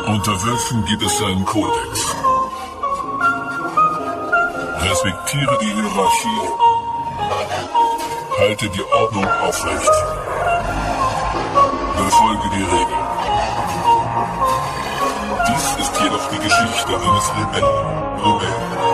Unter Wölfen gibt es einen Kodex. Respektiere die Hierarchie. Halte die Ordnung aufrecht. Befolge die Regeln. Dies ist jedoch die Geschichte eines Rebellen.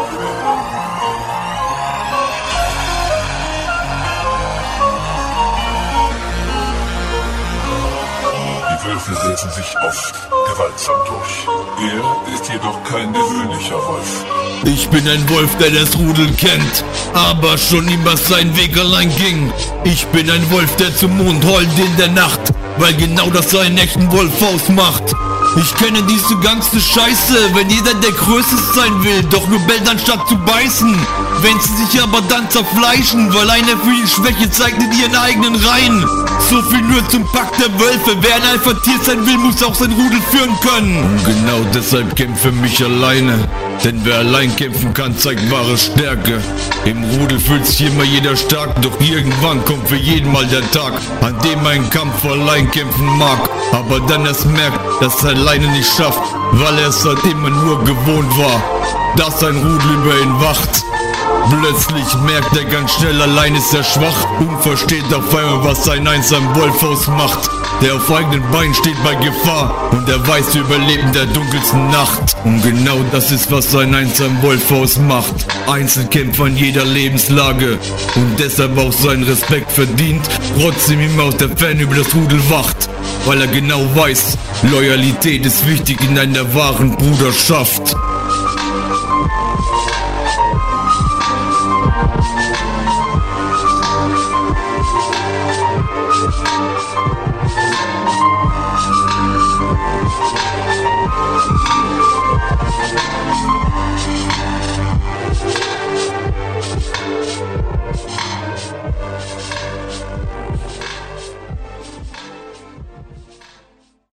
Die Wölfe setzen sich oft gewaltsam durch. Er ist jedoch kein gewöhnlicher Wolf. Ich bin ein Wolf, der das Rudel kennt, aber schon immer seinen Weg allein ging. Ich bin ein Wolf, der zum Mond heult in der Nacht, weil genau das einen echten Wolf ausmacht. Ich kenne diese ganze Scheiße, wenn jeder der Größte sein will, doch nur bellt anstatt zu beißen. Wenn sie sich aber dann zerfleischen, weil einer für ihn Schwäche zeigt in ihren eigenen Reihen. So viel nur zum Pakt der Wölfe, wer ein Alpha-Tier sein will, muss auch sein Rudel führen können. Und genau deshalb kämpfe mich alleine, denn wer allein kämpfen kann, zeigt wahre Stärke. Im Rudel fühlt sich immer jeder stark, doch irgendwann kommt für jeden mal der Tag, an dem ein Kampf allein kämpfen mag, aber dann erst merkt, dass er alleine nicht schafft, weil er es halt immer nur gewohnt war, dass ein Rudel über ihn wacht. Plötzlich merkt er ganz schnell, allein ist er schwach und versteht auf einmal, was ein einsamer Wolf ausmacht. Der auf eigenen Beinen steht bei Gefahr und er weiß, wir überleben der dunkelsten Nacht. Und genau das ist, was ein einsamer Wolf ausmacht. Einzelkämpfer in jeder Lebenslage und deshalb auch seinen Respekt verdient, trotzdem immer aus der Ferne über das Rudel wacht. Weil er genau weiß, Loyalität ist wichtig in einer wahren Bruderschaft.